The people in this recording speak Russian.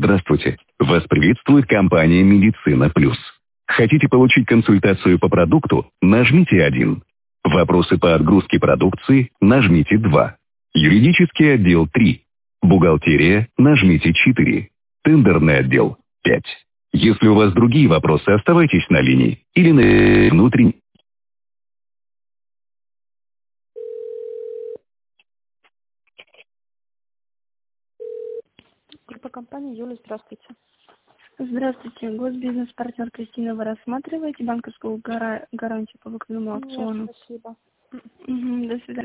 Здравствуйте. Вас приветствует компания «Медицина Плюс». Хотите получить консультацию по продукту? Нажмите 1. Вопросы по отгрузке продукции? Нажмите 2. Юридический отдел 3. Бухгалтерия? Нажмите 4. Тендерный отдел 5. Если у вас другие вопросы, оставайтесь на линии или на внутренней. Группа компании Юля, здравствуйте. Здравствуйте, госбизнес-партнер Кристина, вы рассматриваете банковскую гарантию по выгодному Нет, аукциону? спасибо. Мгм, до свидания.